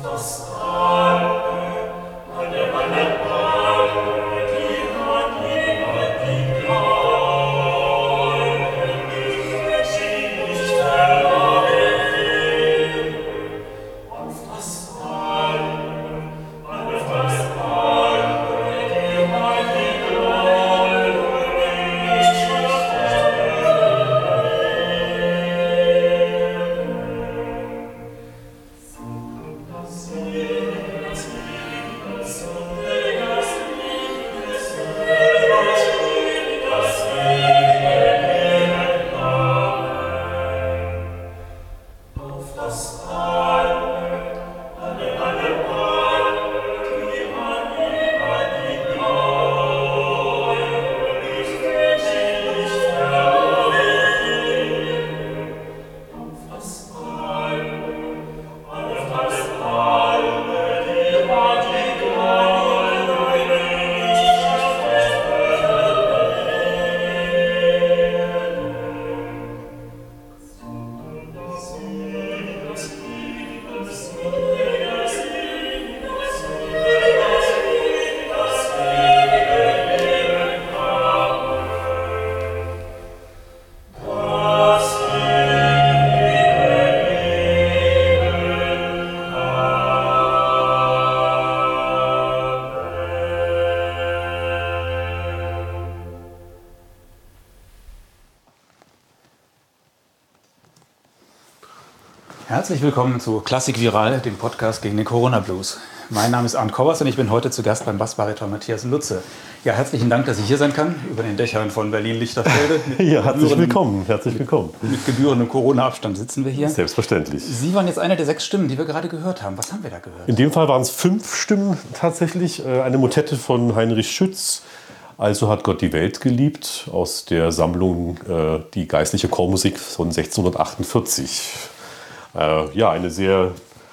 Herzlich willkommen zu Klassik Viral, dem Podcast gegen den Corona-Blues. Mein Name ist Arndt Koppers und ich bin heute zu Gast beim Bassbariton Matthias Lutze. Ja, herzlichen Dank, dass ich hier sein kann, über den Dächern von Berlin-Lichterfelde. Ja, herzlich willkommen, herzlich willkommen. Mit gebührendem Corona-Abstand sitzen wir hier. Selbstverständlich. Sie waren jetzt einer der 6 Stimmen, die wir gerade gehört haben. Was haben wir da gehört? In dem Fall waren es 5 Stimmen tatsächlich. Eine Motette von Heinrich Schütz, Also hat Gott die Welt geliebt, aus der Sammlung Die geistliche Chormusik von 1648. Ja, eine sehr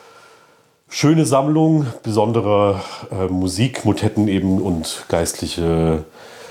schöne Sammlung besonderer Musik, Motetten eben und geistliche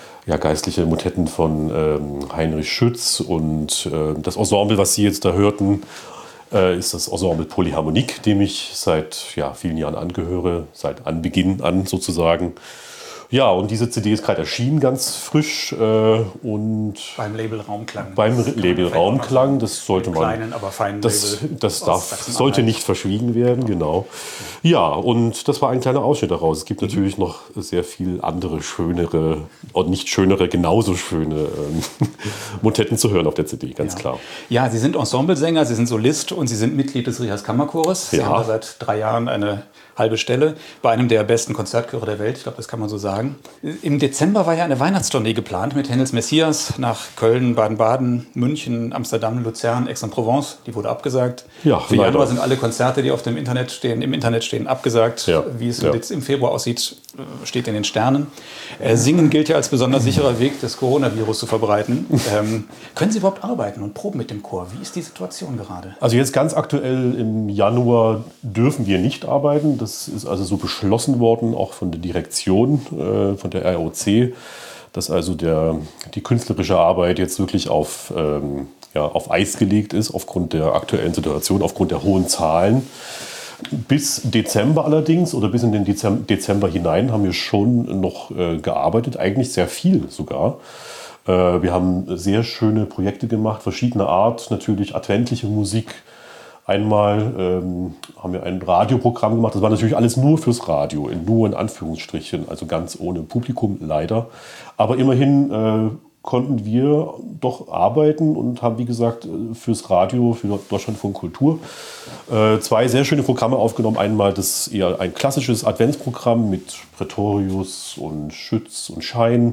Motetten von Heinrich Schütz. Und das Ensemble, was Sie jetzt da hörten, ist das Ensemble Polyharmonik, dem ich seit vielen Jahren angehöre, seit Anbeginn an sozusagen. Ja, und diese CD ist gerade erschienen, ganz frisch. Und beim Label Raumklang. Beim Label Raumklang, das sollte man. Kleinen, aber feinen das sollte nicht verschwiegen werden, genau. Ja, und das war ein kleiner Ausschnitt daraus. Es gibt natürlich noch sehr viel andere schönere und nicht schönere, genauso schöne Motetten zu hören auf der CD, ganz klar. Ja, Sie sind Ensemblesänger, Sie sind Solist und Sie sind Mitglied des Rias Kammerchores. Sie haben da seit 3 Jahren eine halbe Stelle bei einem der besten Konzertchöre der Welt. Ich glaube, das kann man so sagen. Im Dezember war ja eine Weihnachtstournee geplant mit Händels Messias nach Köln, Baden-Baden, München, Amsterdam, Luzern, Aix-en-Provence. Die wurde abgesagt. Ja, für Januar sind alle Konzerte, die im Internet stehen, abgesagt. Ja, wie es jetzt im Februar aussieht, steht in den Sternen. Singen gilt ja als besonders sicherer Weg, das Coronavirus zu verbreiten. Können Sie überhaupt arbeiten und proben mit dem Chor? Wie ist die Situation gerade? Also jetzt ganz aktuell im Januar dürfen wir nicht arbeiten. Das ist also so beschlossen worden, auch von der Direktion, von der ROC, dass also die künstlerische Arbeit jetzt wirklich auf Eis gelegt ist, aufgrund der aktuellen Situation, aufgrund der hohen Zahlen. Bis Dezember allerdings, oder bis in den Dezember hinein, haben wir schon noch gearbeitet, eigentlich sehr viel sogar. Wir haben sehr schöne Projekte gemacht, verschiedener Art, natürlich adventliche Musik. Einmal haben wir ein Radioprogramm gemacht, das war natürlich alles nur fürs Radio, nur in Anführungsstrichen, also ganz ohne Publikum leider. Aber immerhin konnten wir doch arbeiten und haben, wie gesagt, fürs Radio, für Deutschlandfunk Kultur 2 sehr schöne Programme aufgenommen. Einmal das eher ein klassisches Adventsprogramm mit Pretorius und Schütz und Schein.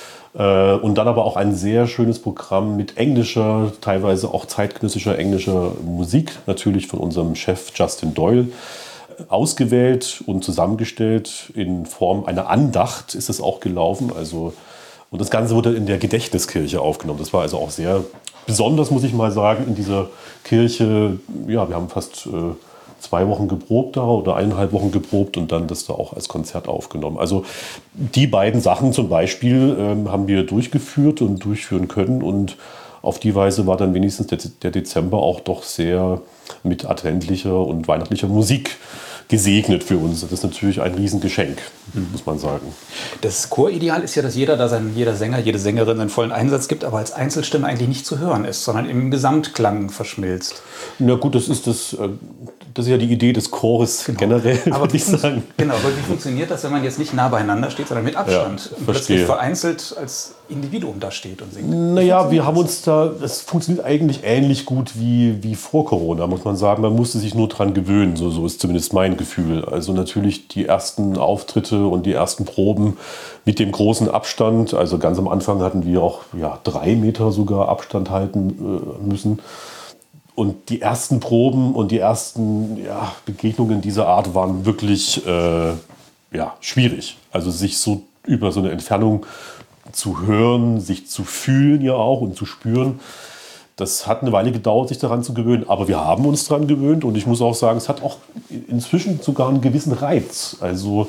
Und dann aber auch ein sehr schönes Programm mit englischer, teilweise auch zeitgenössischer englischer Musik, natürlich von unserem Chef Justin Doyle, ausgewählt und zusammengestellt in Form einer Andacht ist es auch gelaufen. Und das Ganze wurde in der Gedächtniskirche aufgenommen. Das war also auch sehr besonders, muss ich mal sagen, in dieser Kirche. Ja, wir haben fast 2 Wochen geprobt da oder 1,5 Wochen geprobt und dann das da auch als Konzert aufgenommen. Also die beiden Sachen zum Beispiel haben wir durchgeführt und durchführen können und auf die Weise war dann wenigstens der Dezember auch doch sehr mit adventlicher und weihnachtlicher Musik gesegnet für uns. Das ist natürlich ein Riesengeschenk, muss man sagen. Das Chorideal ist ja, dass jeder Sänger, jede Sängerin einen vollen Einsatz gibt, aber als Einzelstimme eigentlich nicht zu hören ist, sondern im Gesamtklang verschmilzt. Na gut, das ist ja die Idee des Chores generell, würde ich sagen. Genau, aber wie funktioniert das, wenn man jetzt nicht nah beieinander steht, sondern mit Abstand und plötzlich vereinzelt als Individuum da steht und singt? Naja, es funktioniert eigentlich ähnlich gut wie vor Corona, muss man sagen. Man musste sich nur dran gewöhnen, so ist zumindest mein Gefühl. Also natürlich die ersten Auftritte und die ersten Proben mit dem großen Abstand. Also ganz am Anfang hatten wir auch 3 Meter sogar Abstand halten müssen. Und die ersten Proben und die ersten Begegnungen dieser Art waren wirklich schwierig. Also sich so über so eine Entfernung zu hören, sich zu fühlen ja auch und zu spüren, das hat eine Weile gedauert, sich daran zu gewöhnen. Aber wir haben uns daran gewöhnt und ich muss auch sagen, es hat auch inzwischen sogar einen gewissen Reiz. Also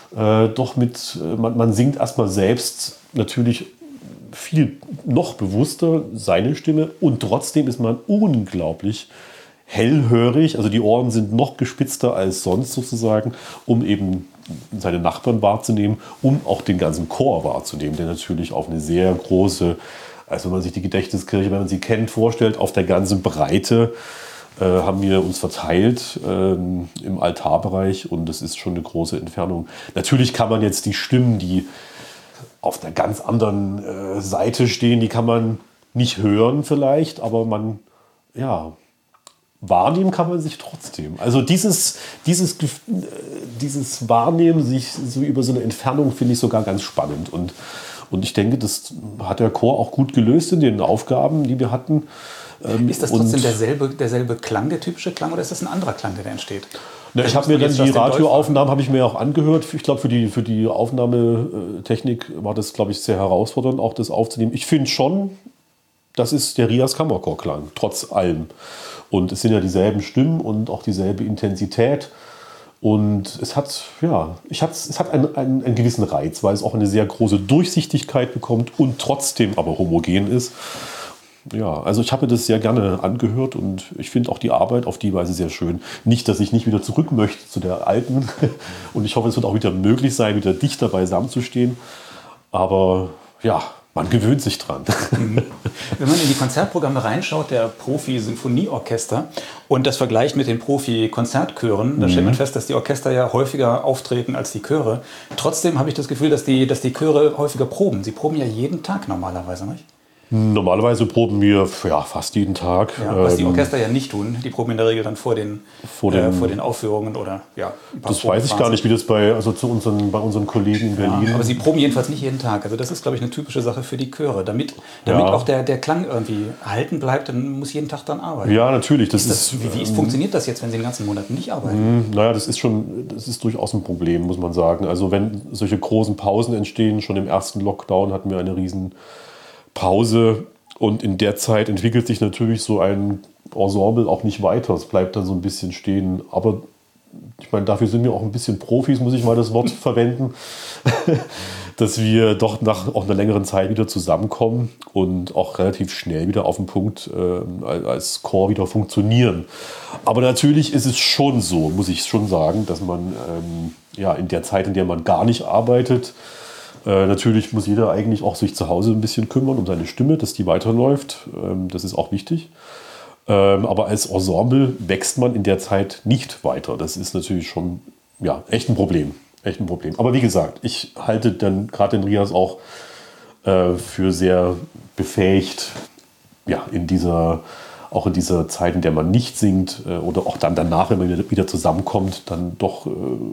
man singt erstmal selbst natürlich viel noch bewusster seine Stimme und trotzdem ist man unglaublich hellhörig, also die Ohren sind noch gespitzter als sonst sozusagen, um eben seine Nachbarn wahrzunehmen, um auch den ganzen Chor wahrzunehmen, der natürlich auf eine sehr große, also wenn man sich die Gedächtniskirche, wenn man sie kennt, vorstellt, auf der ganzen Breite haben wir uns verteilt im Altarbereich und das ist schon eine große Entfernung. Natürlich kann man jetzt die Stimmen, die auf der ganz anderen Seite stehen, die kann man nicht hören vielleicht, aber wahrnehmen kann man sich trotzdem. Also dieses Wahrnehmen sich so über so eine Entfernung finde ich sogar ganz spannend. Und ich denke, das hat der Chor auch gut gelöst in den Aufgaben, die wir hatten. Ist das trotzdem derselbe Klang, der typische Klang, oder ist das ein anderer Klang, der da entsteht? Na, ich habe mir dann die Radioaufnahmen habe ich mir auch angehört. Ich glaube, für die Aufnahmetechnik war das, glaube ich, sehr herausfordernd, auch das aufzunehmen. Ich finde schon, das ist der Rias Kammerchorklang, trotz allem. Und es sind ja dieselben Stimmen und auch dieselbe Intensität. Und es hat einen gewissen Reiz, weil es auch eine sehr große Durchsichtigkeit bekommt und trotzdem aber homogen ist. Ja, also ich habe mir das sehr gerne angehört und ich finde auch die Arbeit auf die Weise sehr schön. Nicht, dass ich nicht wieder zurück möchte zu der alten und ich hoffe, es wird auch wieder möglich sein, wieder dichter beisammen zu stehen. Aber ja, man gewöhnt sich dran. Wenn man in die Konzertprogramme reinschaut, der Profi-Sinfonieorchester und das vergleicht mit den Profi-Konzertchören, da stellt man fest, dass die Orchester ja häufiger auftreten als die Chöre. Trotzdem habe ich das Gefühl, dass die Chöre häufiger proben. Sie proben ja jeden Tag normalerweise, nicht? Normalerweise proben wir fast jeden Tag. Ja, was die Orchester ja nicht tun. Die proben in der Regel dann vor den Aufführungen oder das weiß ich gar nicht, wie das bei unseren Kollegen in Berlin. Ja, aber sie proben jedenfalls nicht jeden Tag. Also das ist, glaube ich, eine typische Sache für die Chöre. Damit auch der Klang irgendwie erhalten bleibt, dann muss jeden Tag dann arbeiten. Ja, natürlich. Wie funktioniert das jetzt, wenn Sie den ganzen Monat nicht arbeiten? Naja, das ist durchaus ein Problem, muss man sagen. Also wenn solche großen Pausen entstehen, schon im ersten Lockdown hatten wir eine riesen Pause und in der Zeit entwickelt sich natürlich so ein Ensemble auch nicht weiter. Es bleibt dann so ein bisschen stehen. Aber ich meine, dafür sind wir auch ein bisschen Profis, muss ich mal das Wort verwenden, dass wir doch nach auch einer längeren Zeit wieder zusammenkommen und auch relativ schnell wieder auf den Punkt als Chor wieder funktionieren. Aber natürlich ist es schon so, muss ich schon sagen, dass man in der Zeit, in der man gar nicht arbeitet, natürlich muss jeder eigentlich auch sich zu Hause ein bisschen kümmern um seine Stimme, dass die weiterläuft. Das ist auch wichtig. Aber als Ensemble wächst man in der Zeit nicht weiter. Das ist natürlich schon echt ein Problem. Echt ein Problem. Aber wie gesagt, ich halte dann gerade den Rias auch für sehr befähigt, in dieser Zeit, in der man nicht singt oder auch dann danach, wenn man wieder zusammenkommt, dann doch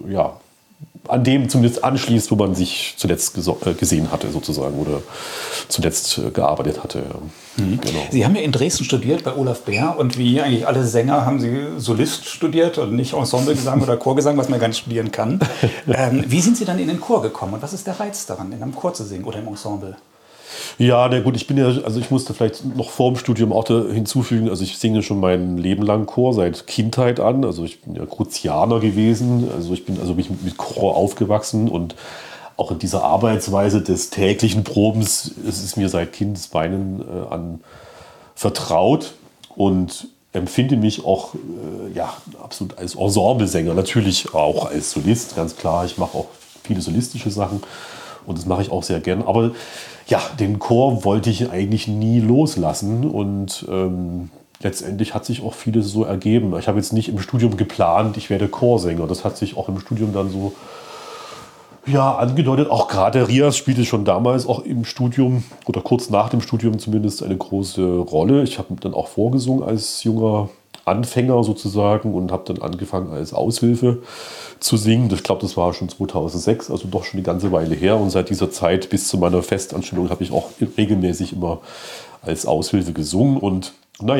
an dem zumindest anschließt, wo man sich zuletzt gesehen hatte sozusagen oder zuletzt gearbeitet hatte. Mhm. Genau. Sie haben ja in Dresden studiert bei Olaf Bär und wie eigentlich alle Sänger haben Sie Solist studiert und nicht Ensemblegesang oder Chorgesang, was man gar nicht studieren kann. Wie sind Sie dann in den Chor gekommen und was ist der Reiz daran, in einem Chor zu singen oder im Ensemble? Ja, na gut, ich musste vielleicht noch vor dem Studium auch hinzufügen, also ich singe schon mein Leben lang Chor, seit Kindheit an, also ich bin ja Kruzianer gewesen, also ich bin mit Chor aufgewachsen und auch in dieser Arbeitsweise des täglichen Probens ist es mir seit Kindesbeinen an vertraut und empfinde mich auch absolut als Ensemblesänger, natürlich auch als Solist, ganz klar. Ich mache auch viele solistische Sachen und das mache ich auch sehr gern. Aber ja, den Chor wollte ich eigentlich nie loslassen und letztendlich hat sich auch vieles so ergeben. Ich habe jetzt nicht im Studium geplant, ich werde Chorsänger. Das hat sich auch im Studium dann so angedeutet. Auch gerade Rias spielte schon damals auch im Studium oder kurz nach dem Studium zumindest eine große Rolle. Ich habe dann auch vorgesungen als junger Anfänger sozusagen und habe dann angefangen als Aushilfe zu singen. Ich glaube, das war schon 2006, also doch schon eine ganze Weile her. Und seit dieser Zeit bis zu meiner Festanstellung habe ich auch regelmäßig immer als Aushilfe gesungen. Und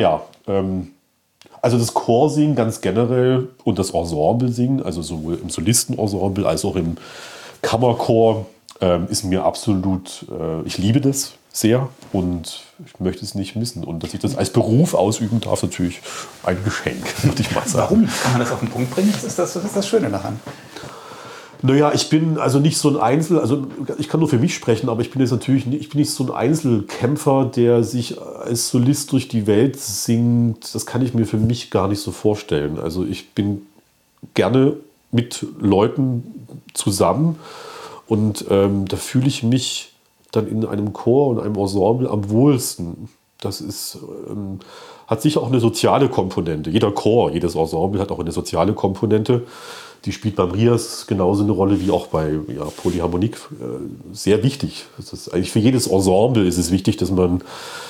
also das Chorsingen ganz generell und das Ensemble-Singen, also sowohl im Solistenensemble als auch im Kammerchor, ist mir absolut, ich liebe das sehr und ich möchte es nicht missen. Und dass ich das als Beruf ausüben darf, natürlich ein Geschenk, würde ich mal sagen. Warum? Kann man das auf den Punkt bringen? Das ist das Schöne daran. Naja, ich bin also nicht so ein ich kann nur für mich sprechen, aber ich bin nicht so ein Einzelkämpfer, der sich als Solist durch die Welt singt. Das kann ich mir für mich gar nicht so vorstellen. Also ich bin gerne mit Leuten zusammen und da fühle ich mich dann in einem Chor und einem Ensemble am wohlsten. Das ist, hat sicher auch eine soziale Komponente. Jeder Chor, jedes Ensemble hat auch eine soziale Komponente. Die spielt beim Rias genauso eine Rolle wie auch bei Polyharmonik. Sehr wichtig. Das ist eigentlich für jedes Ensemble ist es wichtig, dass man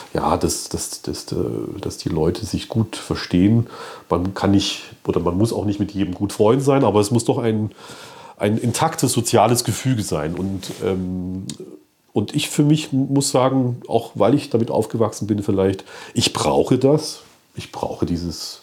dass die Leute sich gut verstehen. Man kann nicht oder man muss auch nicht mit jedem gut Freund sein, aber es muss doch ein intaktes soziales Gefüge sein. Und ich für mich muss sagen, auch weil ich damit aufgewachsen bin vielleicht, ich brauche das. Ich brauche dieses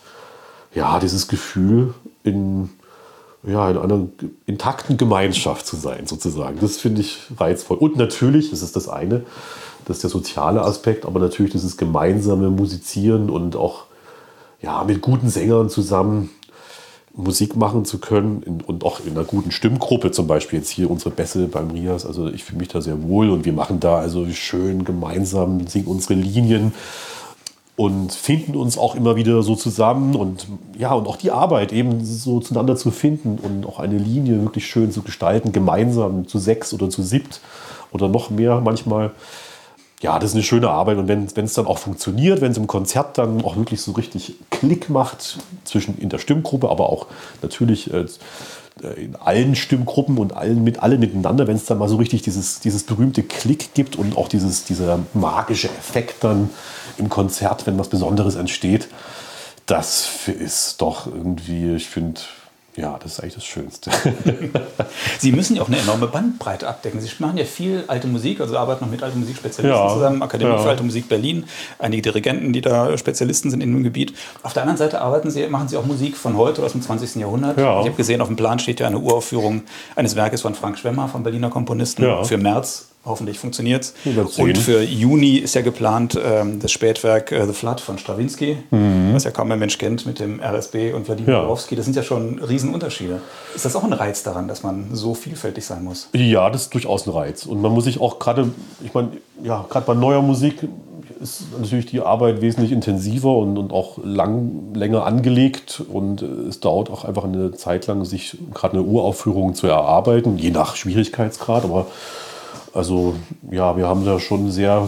Gefühl, in einer intakten Gemeinschaft zu sein, sozusagen. Das finde ich reizvoll. Und natürlich, das ist das eine, das ist der soziale Aspekt, aber natürlich dieses gemeinsame Musizieren und auch mit guten Sängern zusammen Musik machen zu können und auch in einer guten Stimmgruppe, zum Beispiel jetzt hier unsere Bässe beim Rias, also ich fühle mich da sehr wohl und wir machen da also schön gemeinsam, singen unsere Linien und finden uns auch immer wieder so zusammen und auch die Arbeit eben so zueinander zu finden und auch eine Linie wirklich schön zu gestalten, gemeinsam zu 6 oder zu 7 oder noch mehr manchmal. Ja, das ist eine schöne Arbeit und wenn es dann auch funktioniert, wenn es im Konzert dann auch wirklich so richtig Klick macht in der Stimmgruppe, aber auch natürlich in allen Stimmgruppen und alle miteinander, wenn es dann mal so richtig dieses berühmte Klick gibt und auch dieser magische Effekt dann im Konzert, wenn was Besonderes entsteht, das ist doch irgendwie, ich finde, das ist eigentlich das Schönste. Sie müssen ja auch eine enorme Bandbreite abdecken. Sie machen ja viel alte Musik, also arbeiten noch mit alten Musikspezialisten zusammen, Akademie für Alte Musik Berlin, einige Dirigenten, die da Spezialisten sind in dem Gebiet. Auf der anderen Seite machen Sie auch Musik von heute oder aus dem 20. Jahrhundert. Ja. Ich habe gesehen, auf dem Plan steht ja eine Uraufführung eines Werkes von Frank Schwemmer, vom Berliner Komponisten, für März. Hoffentlich funktioniert es. Und für Juni ist ja geplant das Spätwerk The Flood von Strawinsky, was ja kaum ein Mensch kennt, mit dem RSB und Wladimir Borowski. Das sind ja schon Riesenunterschiede. Ist das auch ein Reiz daran, dass man so vielfältig sein muss? Ja, das ist durchaus ein Reiz. Und man muss sich auch gerade bei neuer Musik ist natürlich die Arbeit wesentlich intensiver und auch länger angelegt. Und es dauert auch einfach eine Zeit lang, sich gerade eine Uraufführung zu erarbeiten, je nach Schwierigkeitsgrad. Aber wir haben da schon sehr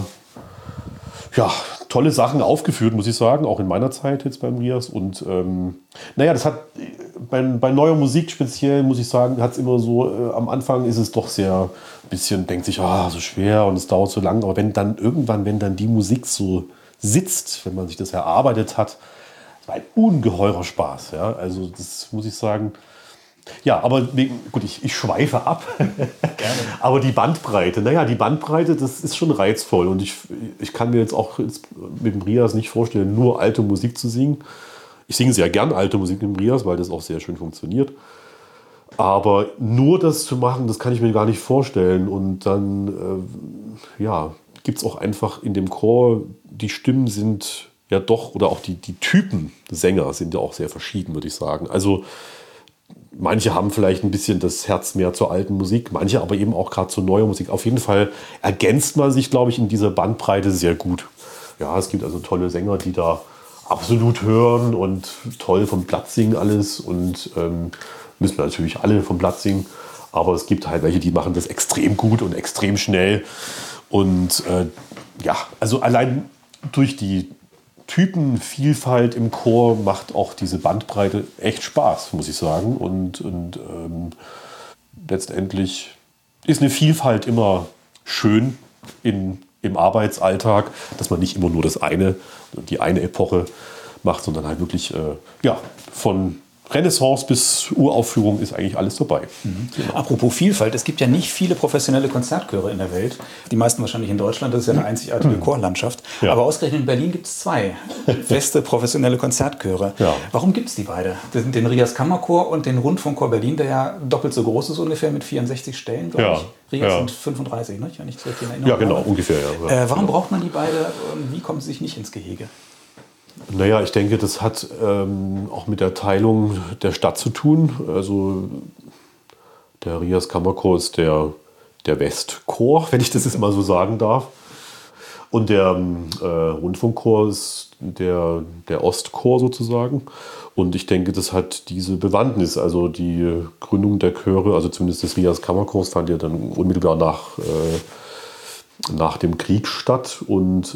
tolle Sachen aufgeführt, muss ich sagen, auch in meiner Zeit jetzt beim Rias. Und das hat bei neuer Musik speziell, muss ich sagen, hat es immer so, am Anfang ist es doch sehr ein bisschen, denkt sich, so schwer und es dauert so lang. Aber wenn dann die Musik so sitzt, wenn man sich das erarbeitet hat, das war ein ungeheurer Spaß. Ja? Also das muss ich sagen. Ja, aber gut, ich schweife ab. Aber die Bandbreite, das ist schon reizvoll. Und ich kann mir jetzt mit dem Rias nicht vorstellen, nur alte Musik zu singen. Ich singe sehr gern alte Musik mit dem Rias, weil das auch sehr schön funktioniert. Aber nur das zu machen, das kann ich mir gar nicht vorstellen. Und dann, gibt es auch einfach in dem Chor, die Stimmen sind ja doch, oder auch die Typen Sänger sind ja auch sehr verschieden, würde ich sagen. Also manche haben vielleicht ein bisschen das Herz mehr zur alten Musik, manche aber eben auch gerade zur neuer Musik. Auf jeden Fall ergänzt man sich, glaube ich, in dieser Bandbreite sehr gut. Ja, es gibt also tolle Sänger, die da absolut hören und toll vom Platz singen alles und müssen wir natürlich alle vom Platz singen. Aber es gibt halt welche, die machen das extrem gut und extrem schnell. Und also allein durch die Typenvielfalt im Chor macht auch diese Bandbreite echt Spaß, muss ich sagen. Und letztendlich ist eine Vielfalt immer schön im Arbeitsalltag, dass man nicht immer nur die eine Epoche macht, sondern halt wirklich von Renaissance bis Uraufführung ist eigentlich alles dabei. Genau. Apropos Vielfalt, es gibt ja nicht viele professionelle Konzertchöre in der Welt. Die meisten wahrscheinlich in Deutschland, das ist ja eine einzigartige Chorlandschaft. Ja. Aber ausgerechnet in Berlin gibt es 2 feste professionelle Konzertchöre. Ja. Warum gibt es die beide? Den Rias Kammerchor und den Rundfunkchor Berlin, der ja doppelt so groß ist ungefähr mit 64 Stellen, glaube ich. Rias sind 35, ne? Wenn ich das richtig erinnere. Ja, genau, ungefähr. Ja. Warum braucht man die beide und wie kommen sie sich nicht ins Gehege? Naja, ich denke, das hat auch mit der Teilung der Stadt zu tun. Also der Rias Kammerchor ist der Westchor, wenn ich das jetzt mal so sagen darf. Und der Rundfunkchor ist der Ostchor sozusagen. Und ich denke, das hat diese Bewandtnis. Also die Gründung der Chöre, also zumindest des Rias Kammerchors, fand ja dann unmittelbar nach dem Krieg statt. Und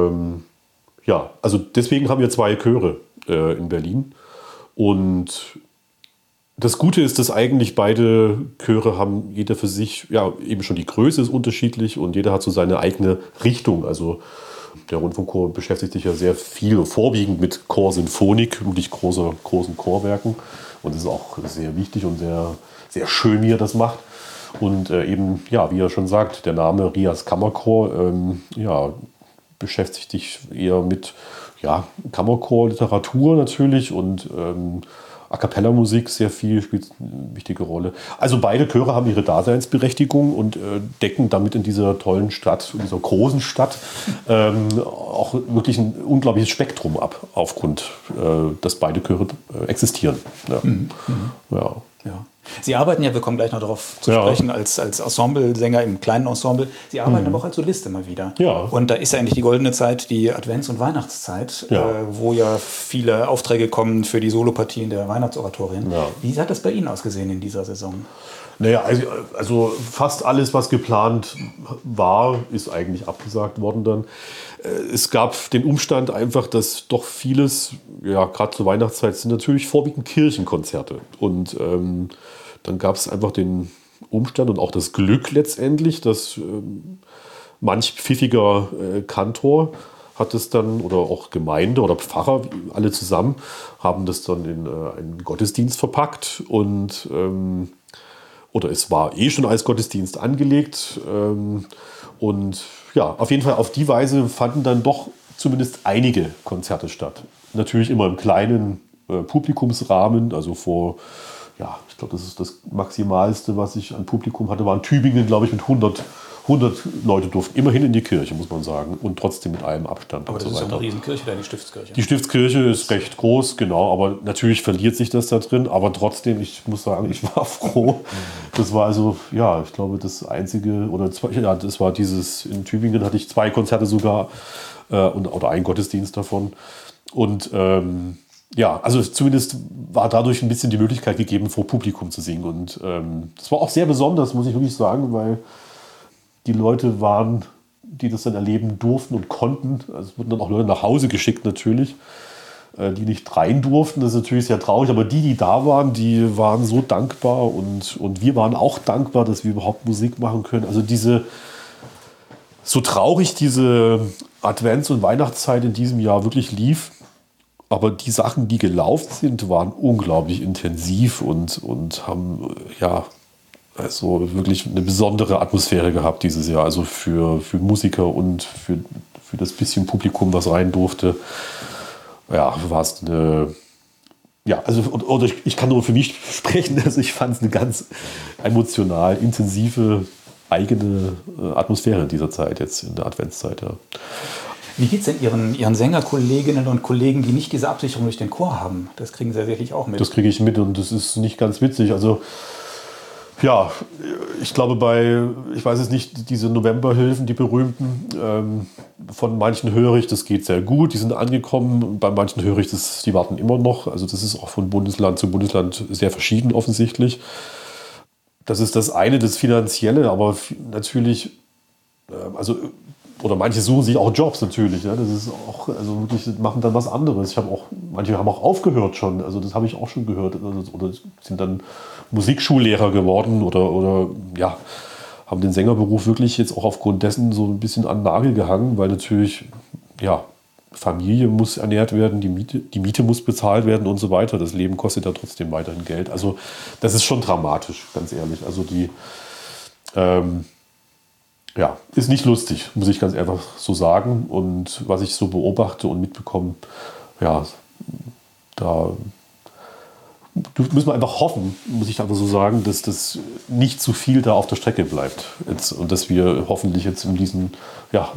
also deswegen haben wir 2 Chöre in Berlin. Und das Gute ist, dass eigentlich beide Chöre haben, jeder für sich, eben schon die Größe ist unterschiedlich und jeder hat so seine eigene Richtung. Also der Rundfunkchor beschäftigt sich ja sehr viel, vorwiegend mit Chorsinfonik, wirklich großen Chorwerken. Und das ist auch sehr wichtig und sehr, sehr schön, wie er das macht. Und eben, wie er schon sagt, der Name Rias Kammerchor, beschäftigt sich eher mit Kammerchor, Literatur natürlich und A-cappella-Musik sehr viel, spielt eine wichtige Rolle. Also beide Chöre haben ihre Daseinsberechtigung und decken damit in dieser tollen Stadt, in dieser großen Stadt, auch wirklich ein unglaubliches Spektrum ab, aufgrund, dass beide Chöre existieren. Ja. Ja. Sie arbeiten ja, wir kommen gleich noch darauf zu sprechen, als Ensemblesänger im kleinen Ensemble. Sie arbeiten aber auch als Solist immer wieder. Ja. Und da ist ja eigentlich die goldene Zeit, die Advents- und Weihnachtszeit, wo ja viele Aufträge kommen für die Solopartien der Weihnachtsoratorien. Ja. Wie hat das bei Ihnen ausgesehen in dieser Saison? Naja, also fast alles, was geplant war, ist eigentlich abgesagt worden dann. Es gab den Umstand einfach, dass doch vieles, gerade zur Weihnachtszeit, sind natürlich vorwiegend Kirchenkonzerte. Und dann gab es einfach den Umstand und auch das Glück letztendlich, dass manch pfiffiger Kantor hat es dann, oder auch Gemeinde oder Pfarrer, alle zusammen, haben das dann in einen Gottesdienst verpackt und oder es war schon als Gottesdienst angelegt. Und auf jeden Fall auf die Weise fanden dann doch zumindest einige Konzerte statt. Natürlich immer im kleinen Publikumsrahmen, also ich glaube, das ist das Maximalste, was ich an Publikum hatte, war in Tübingen, glaube ich, mit 100 Leute durften immerhin in die Kirche, muss man sagen, und trotzdem mit einem Abstand. Aber das ist ja eine Riesenkirche, die Stiftskirche. Die Stiftskirche ist recht groß, genau, aber natürlich verliert sich das da drin, aber trotzdem, ich muss sagen, ich war froh. Das war also, ich glaube, das einzige, das war dieses, in Tübingen hatte ich 2 Konzerte sogar, oder einen Gottesdienst davon. Und also zumindest war dadurch ein bisschen die Möglichkeit gegeben, vor Publikum zu singen. Und das war auch sehr besonders, muss ich wirklich sagen, weil die Leute waren, die das dann erleben durften und konnten. Also es wurden dann auch Leute nach Hause geschickt natürlich, die nicht rein durften. Das ist natürlich sehr traurig, aber die da waren, die waren so dankbar und wir waren auch dankbar, dass wir überhaupt Musik machen können. Also so traurig diese Advents- und Weihnachtszeit in diesem Jahr wirklich lief, aber die Sachen, die gelaufen sind, waren unglaublich intensiv und haben also wirklich eine besondere Atmosphäre gehabt dieses Jahr. Also für Musiker und für das bisschen Publikum, was rein durfte, war es eine. Oder ich kann nur für mich sprechen. Also ich fand es eine ganz emotional intensive eigene Atmosphäre in dieser Zeit, jetzt in der Adventszeit. Ja. Wie geht es denn Ihren Sängerkolleginnen und Kollegen, die nicht diese Absicherung durch den Chor haben? Das kriegen Sie sicherlich auch mit. Das kriege ich mit und das ist nicht ganz witzig. Also Ja, ich glaube ich weiß es nicht, diese Novemberhilfen, die berühmten, von manchen höre ich, das geht sehr gut, die sind angekommen. Bei manchen höre ich, die warten immer noch. Also das ist auch von Bundesland zu Bundesland sehr verschieden offensichtlich. Das ist das eine, das Finanzielle, aber natürlich, oder manche suchen sich auch Jobs natürlich. Ja, das ist auch, also wirklich, machen dann was anderes. Manche haben auch aufgehört schon, also das habe ich auch schon gehört. Oder sind dann Musikschullehrer geworden oder ja, haben den Sängerberuf wirklich jetzt auch aufgrund dessen so ein bisschen an den Nagel gehangen, weil natürlich, ja, Familie muss ernährt werden, die Miete muss bezahlt werden und so weiter. Das Leben kostet ja trotzdem weiterhin Geld. Also das ist schon dramatisch, ganz ehrlich. Also ja, ist nicht lustig, muss ich ganz einfach so sagen. Und was ich so beobachte und mitbekomme, ja, da müssen wir einfach hoffen, muss ich einfach so sagen, dass das nicht zu viel da auf der Strecke bleibt. Und dass wir hoffentlich jetzt in diesen, ja,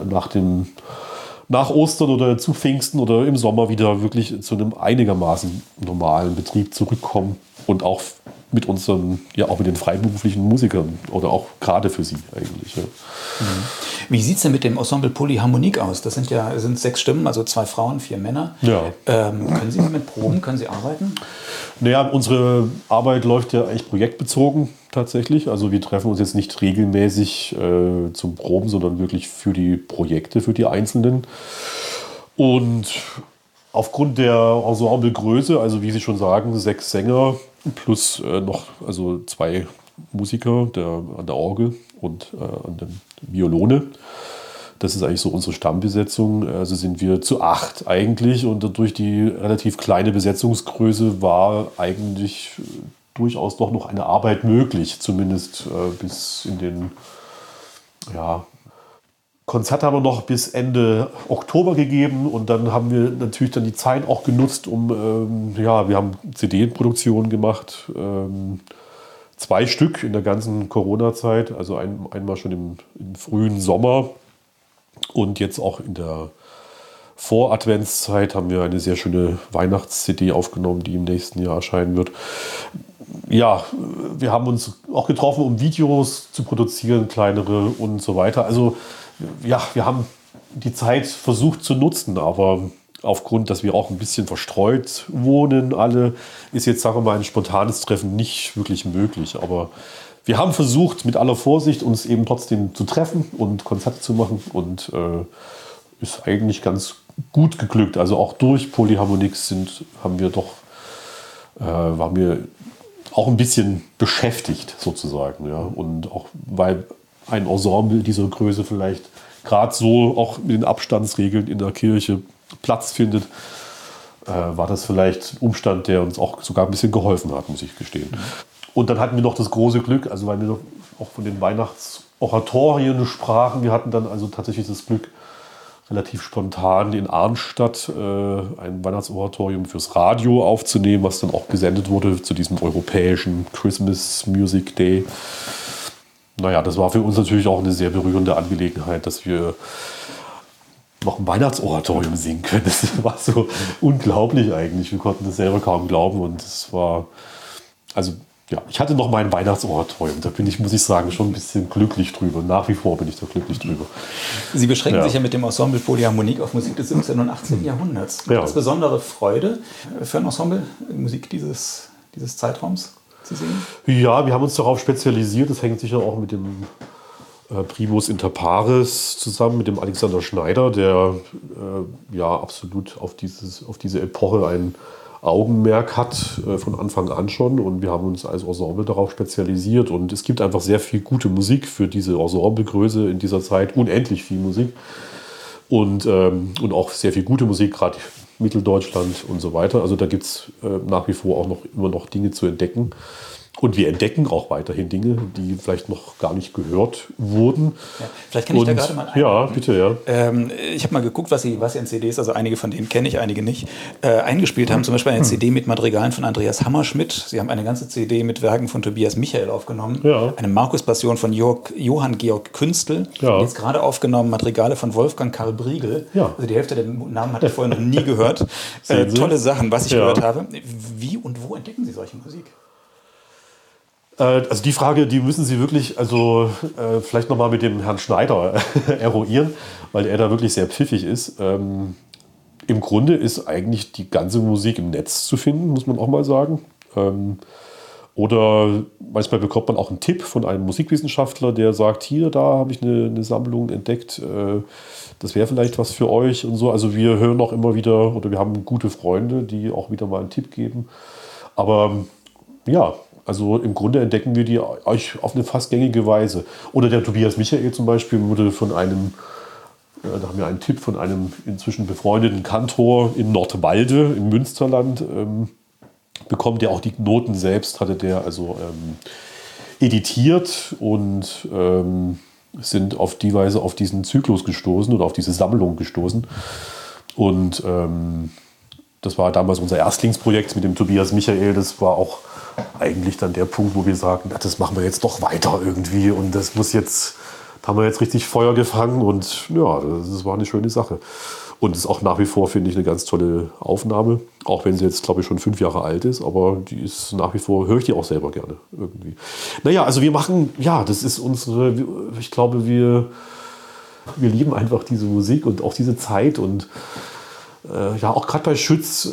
nach Ostern oder zu Pfingsten oder im Sommer wieder wirklich zu einem einigermaßen normalen Betrieb zurückkommen und auch mit unseren, ja auch mit den freiberuflichen Musikern oder auch gerade für sie eigentlich. Ja. Wie sieht es denn mit dem Ensemble Polyharmonik aus? Das sind 6 Stimmen, also 2 Frauen, 4 Männer. Ja. Können Sie damit proben? Können Sie arbeiten? Naja, unsere Arbeit läuft ja eigentlich projektbezogen tatsächlich. Also wir treffen uns jetzt nicht regelmäßig zum Proben, sondern wirklich für die Projekte, für die Einzelnen. Und aufgrund der Ensemblegröße, also wie Sie schon sagen, 6 Sänger plus noch 2 Musiker an der Orgel und an der Violone. Das ist eigentlich so unsere Stammbesetzung. Also sind wir zu 8 eigentlich. Und durch die relativ kleine Besetzungsgröße war eigentlich durchaus doch noch eine Arbeit möglich. Zumindest bis in den, ja, Konzert haben wir noch bis Ende Oktober gegeben. Und dann haben wir natürlich dann die Zeit auch genutzt, wir haben CD-Produktionen gemacht. 2 Stück in der ganzen Corona-Zeit. Also einmal schon im frühen Sommer. Und jetzt auch in der Vor-Adventszeit haben wir eine sehr schöne Weihnachts-CD aufgenommen, die im nächsten Jahr erscheinen wird. Ja, wir haben uns auch getroffen, um Videos zu produzieren, kleinere und so weiter. Also ja, wir haben die Zeit versucht zu nutzen, aber aufgrund, dass wir auch ein bisschen verstreut wohnen alle, ist jetzt, sagen wir mal, ein spontanes Treffen nicht wirklich möglich. Aber wir haben versucht, mit aller Vorsicht uns eben trotzdem zu treffen und Konzerte zu machen und ist eigentlich ganz gut geglückt. Also auch durch Polyharmonik waren wir auch ein bisschen beschäftigt sozusagen. Ja. Und auch weil ein Ensemble dieser Größe vielleicht gerade so auch mit den Abstandsregeln in der Kirche Platz findet, war das vielleicht ein Umstand, der uns auch sogar ein bisschen geholfen hat, muss ich gestehen. Und dann hatten wir noch das große Glück, also weil wir noch auch von den Weihnachtsoratorien sprachen, wir hatten dann also tatsächlich das Glück, relativ spontan in Arnstadt ein Weihnachtsoratorium fürs Radio aufzunehmen, was dann auch gesendet wurde zu diesem europäischen Christmas Music Day. Naja, das war für uns natürlich auch eine sehr berührende Angelegenheit, dass wir noch ein Weihnachtsoratorium singen können. Das war so unglaublich eigentlich. Wir konnten das selber kaum glauben und es war, also ja, ich hatte noch mein Weihnachtsoratorium. Da muss ich sagen, schon ein bisschen glücklich drüber. Nach wie vor bin ich da glücklich drüber. Sie beschränken sich ja mit dem Ensemble Polyharmonik auf Musik des 17. und 18. Jahrhunderts. Ja. Das ist besondere Freude für ein Ensemble, Musik dieses Zeitraums zu singen? Ja, wir haben uns darauf spezialisiert. Das hängt sicher auch mit dem Primus inter pares zusammen, mit dem Alexander Schneider, der absolut auf diese Epoche ein Augenmerk hat, von Anfang an schon. Und wir haben uns als Ensemble darauf spezialisiert. Und es gibt einfach sehr viel gute Musik für diese Ensemblegröße in dieser Zeit. Unendlich viel Musik. Und auch sehr viel gute Musik, gerade Mitteldeutschland und so weiter. Also da gibt es nach wie vor auch immer noch Dinge zu entdecken. Und wir entdecken auch weiterhin Dinge, die vielleicht noch gar nicht gehört wurden. Ja, vielleicht kann ich da gerade mal Ja, bitte, ja. Ich habe mal geguckt, was Sie an CDs, also einige von denen kenne ich, einige nicht, eingespielt haben. Zum Beispiel eine CD mit Madrigalen von Andreas Hammerschmidt. Sie haben eine ganze CD mit Werken von Tobias Michael aufgenommen. Ja. Eine Markus-Passion von Johann Georg Künstl. Ja. Jetzt gerade aufgenommen Madrigale von Wolfgang Karl Briegel. Ja. Also die Hälfte der Namen hatte ich vorher noch nie gehört. Tolle Sachen, was ich gehört habe. Wie und wo entdecken Sie solche Musik? Also die Frage, die müssen Sie wirklich, vielleicht nochmal mit dem Herrn Schneider eruieren, weil er da wirklich sehr pfiffig ist. Im Grunde ist eigentlich die ganze Musik im Netz zu finden, muss man auch mal sagen. Oder manchmal bekommt man auch einen Tipp von einem Musikwissenschaftler, der sagt, hier, da habe ich eine Sammlung entdeckt, das wäre vielleicht was für euch und so. Also wir hören auch immer wieder, oder wir haben gute Freunde, die auch wieder mal einen Tipp geben. Aber ja, also im Grunde entdecken wir die euch auf eine fast gängige Weise. Oder der Tobias Michael zum Beispiel wurde da haben wir einen Tipp von einem inzwischen befreundeten Kantor in Nordwalde im Münsterland bekommen, der auch die Noten selbst hatte, der editiert und sind auf die Weise auf diesen Zyklus gestoßen oder auf diese Sammlung gestoßen. Und das war damals unser Erstlingsprojekt mit dem Tobias Michael. Das war auch eigentlich dann der Punkt, wo wir sagten, das machen wir jetzt doch weiter irgendwie und da haben wir jetzt richtig Feuer gefangen und ja, das war eine schöne Sache. Und es ist auch nach wie vor, finde ich, eine ganz tolle Aufnahme. Auch wenn sie jetzt, glaube ich, schon 5 Jahre alt ist. Aber die ist nach wie vor, höre ich die auch selber gerne irgendwie. Naja, also wir machen, ja, das ist ich glaube, wir lieben einfach diese Musik und auch diese Zeit. Und ja, auch gerade bei Schütz,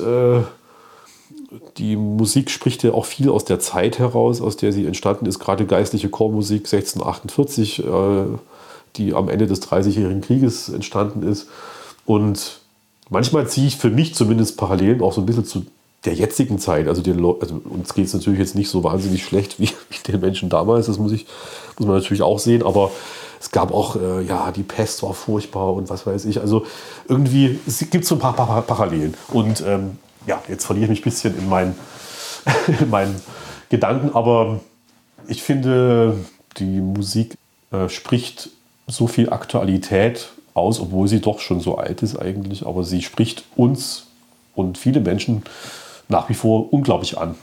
die Musik spricht ja auch viel aus der Zeit heraus, aus der sie entstanden ist. Gerade geistliche Chormusik 1648, die am Ende des 30-jährigen Krieges entstanden ist. Und manchmal ziehe ich für mich zumindest Parallelen auch so ein bisschen zu der jetzigen Zeit. Also uns geht es natürlich jetzt nicht so wahnsinnig schlecht wie den Menschen damals, das muss man natürlich auch sehen. Aber es gab auch, die Pest war furchtbar und was weiß ich. Also irgendwie, es gibt so ein paar Parallelen. Und jetzt verliere ich mich ein bisschen in meinen Gedanken. Aber ich finde, die Musik spricht so viel Aktualität aus, obwohl sie doch schon so alt ist eigentlich, aber sie spricht uns und viele Menschen nach wie vor unglaublich an.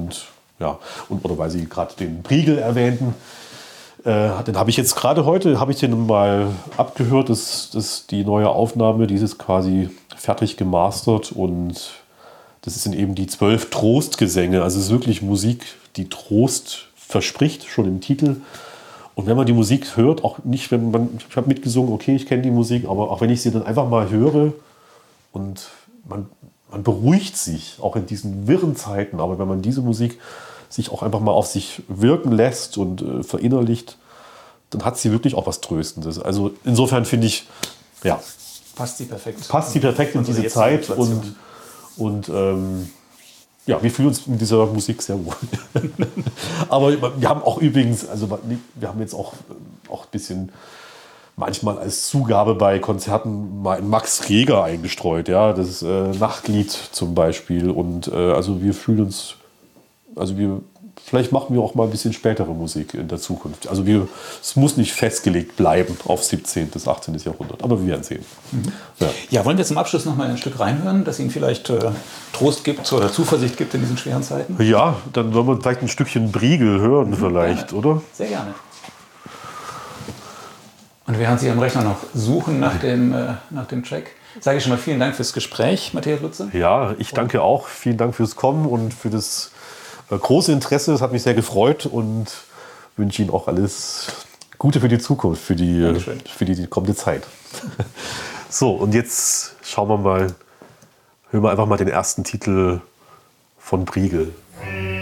Oder weil Sie gerade den Briegel erwähnten, den habe ich jetzt gerade heute, den mal abgehört, das die neue Aufnahme, die ist quasi fertig gemastert und das sind eben die 12 Trostgesänge, also es ist wirklich Musik, die Trost verspricht, schon im Titel. Und wenn man die Musik hört, auch nicht, ich habe mitgesungen, okay, ich kenne die Musik, aber auch wenn ich sie dann einfach mal höre und man beruhigt sich, auch in diesen wirren Zeiten, aber wenn man diese Musik sich auch einfach mal auf sich wirken lässt und verinnerlicht, dann hat sie wirklich auch was Tröstendes. Also insofern finde ich, ja, passt sie perfekt in diese Zeit und wir fühlen uns in dieser Musik sehr wohl. Aber wir haben auch übrigens, wir haben jetzt auch ein bisschen manchmal als Zugabe bei Konzerten mal einen Max Reger eingestreut, ja, das Nachtlied zum Beispiel. Und wir fühlen uns, vielleicht machen wir auch mal ein bisschen spätere Musik in der Zukunft. Also es muss nicht festgelegt bleiben auf 17. bis 18. Jahrhundert, aber wir werden sehen. Mhm. Ja, wollen wir zum Abschluss noch mal ein Stück reinhören, das Ihnen vielleicht Trost gibt oder Zuversicht gibt in diesen schweren Zeiten? Ja, dann wollen wir vielleicht ein Stückchen Briegel hören vielleicht, gerne. Oder? Sehr gerne. Und während Sie am Rechner noch suchen nach dem Track, sage ich schon mal vielen Dank fürs Gespräch, Matthias Lutze. Ja, ich danke auch. Vielen Dank fürs Kommen und für das große Interesse. Es hat mich sehr gefreut und wünsche Ihnen auch alles Gute für die Zukunft, für die kommende Zeit. So, und jetzt hören wir einfach mal den ersten Titel von Briegel.